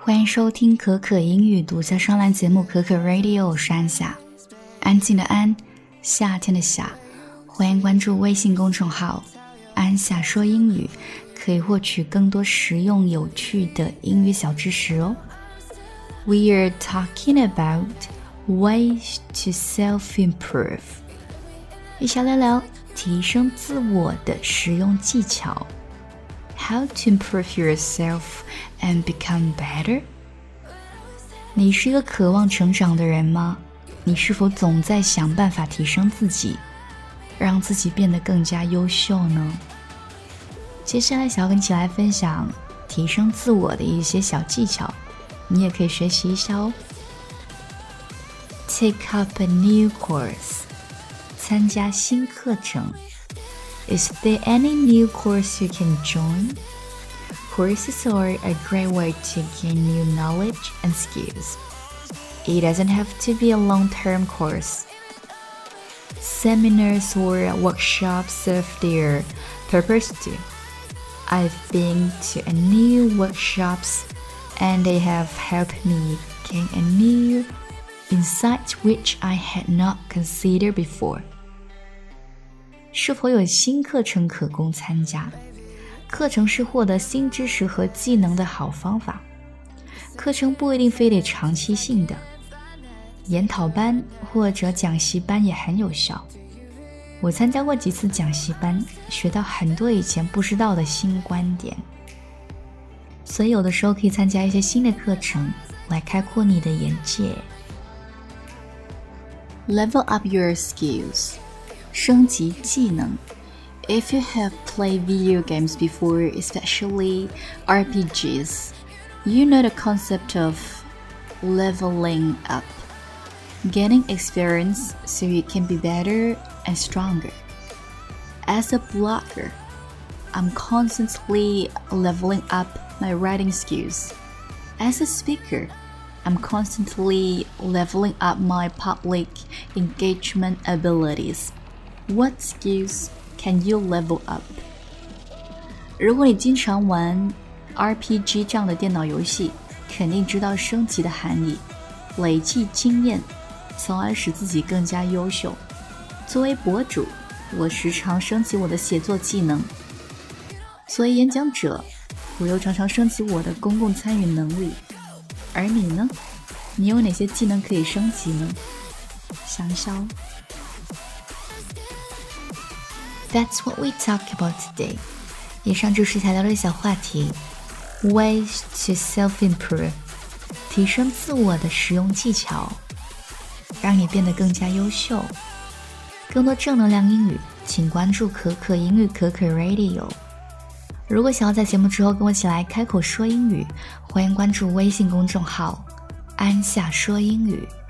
欢迎收听可可英语独家双栏节目可可 Radio， 我是安夏，安静的安，夏天的夏。欢迎关注微信公众号安夏说英语，可以获取更多实用有趣的英语小知识哦。We are talking about ways to self-improve， 一起聊聊提升自我的实用技巧。How to improve yourself and become better？ 你是一个渴望成长的人吗？你是否总在想办法提升自己，让自己变得更加优秀呢？接下来想要跟你一起来分享提升自我的一些小技巧，你也可以学习一下哦。Take up a new course， 参加新课程。Is there any new course you can join? Courses are a great way to gain new knowledge and skills. It doesn't have to be a long-term course. Seminars or workshops serve their purpose too. I've been to a new workshops and they have helped me gain a new insight which I had not considered before. 是否有新课程可供参加？课程是获得新知识和技能的好方法。课程不一定非得长期性的，研讨班或者讲习班也很有效。我参加过几次讲习班，学到很多以前不知道的新观点。所以有的时候可以参加一些新的课程，来开阔你的眼界。Level up your skills， 升级技能。If you have played video games before, especially RPGs, you know the concept of leveling up, gaining experience so you can be better and stronger. As a blogger, I'm constantly leveling up my writing skills. As a speaker, I'm constantly leveling up my public engagement abilities. What skills can you level up? 如果你经常玩 RPG 这样的电脑游戏，肯定知道升级的含义，累积经验，从而使自己更加优秀。作为博主，我时常升级我的写作技能；作为演讲者，我又常常升级我的公共参与能力。而你呢？你有哪些技能可以升级呢？想一下哦。That's what we talk about today. 以上就是想聊的小话题 Ways to self-improve， 提升自我的实用技巧，让你变得更加优秀。更多正能量英语，请关注可可英语可可 Radio。 如果想要在节目之后跟我一起来开口说英语，欢迎关注微信公众号安夏说英语。